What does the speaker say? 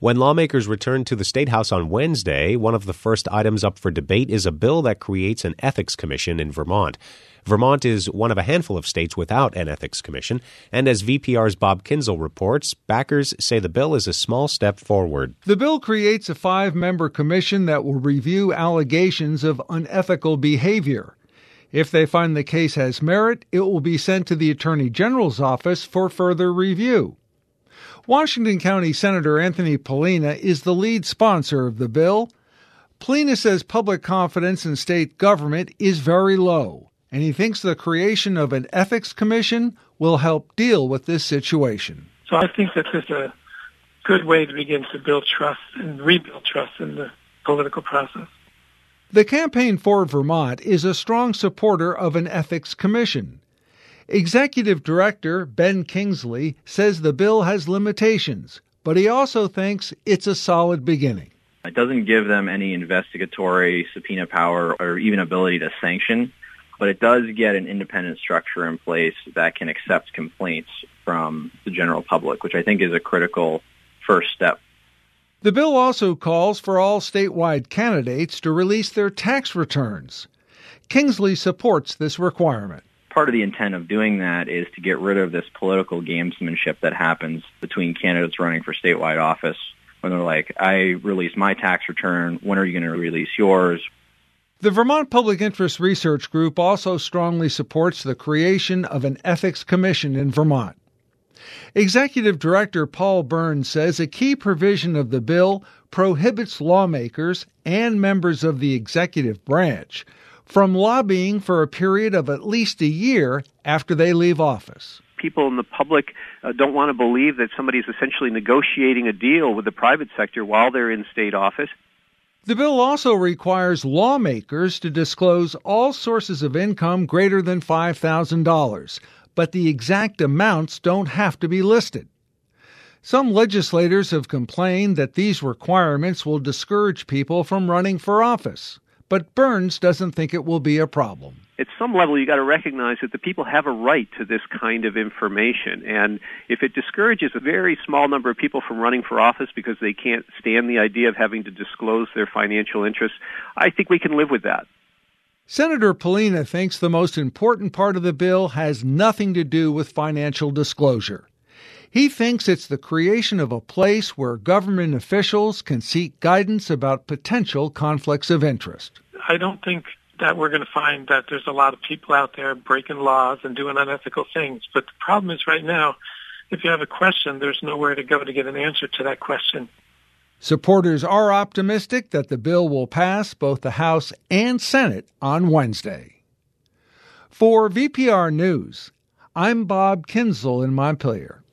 When lawmakers return to the State House on Wednesday, one of the first items up for debate is a bill that creates an ethics commission in Vermont. Vermont is one of a handful of states without an ethics commission, and as VPR's Bob Kinzel reports, backers say the bill is a small step forward. The bill creates a 5-member commission that will review allegations of unethical behavior. If they find the case has merit, it will be sent to the Attorney General's office for further review. Washington County Senator Anthony Pollina is the lead sponsor of the bill. Pollina says public confidence in state government is very low, and he thinks the creation of an ethics commission will help deal with this situation. So I think that this is a good way to begin to build trust and rebuild trust in the political process. The Campaign for Vermont is a strong supporter of an ethics commission. Executive Director Ben Kingsley says the bill has limitations, but he also thinks it's a solid beginning. It doesn't give them any investigatory subpoena power or even ability to sanction, but it does get an independent structure in place that can accept complaints from the general public, which I think is a critical first step. The bill also calls for all statewide candidates to release their tax returns. Kingsley supports this requirement. Part of the intent of doing that is to get rid of this political gamesmanship that happens between candidates running for statewide office when they're like, I release my tax return, when are you going to release yours? The Vermont Public Interest Research Group also strongly supports the creation of an ethics commission in Vermont. Executive Director Paul Burns says a key provision of the bill prohibits lawmakers and members of the executive branch from lobbying for a period of at least a year after they leave office. People in the public don't want to believe that somebody's essentially negotiating a deal with the private sector while they're in state office. The bill also requires lawmakers to disclose all sources of income greater than $5,000, but the exact amounts don't have to be listed. Some legislators have complained that these requirements will discourage people from running for office, but Burns doesn't think it will be a problem. At some level, you got to recognize that the people have a right to this kind of information. And if it discourages a very small number of people from running for office because they can't stand the idea of having to disclose their financial interests, I think we can live with that. Senator Pollina thinks the most important part of the bill has nothing to do with financial disclosure. He thinks it's the creation of a place where government officials can seek guidance about potential conflicts of interest. I don't think that we're going to find that there's a lot of people out there breaking laws and doing unethical things. But the problem is right now, if you have a question, there's nowhere to go to get an answer to that question. Supporters are optimistic that the bill will pass both the House and Senate on Wednesday. For VPR News, I'm Bob Kinzel in Montpelier.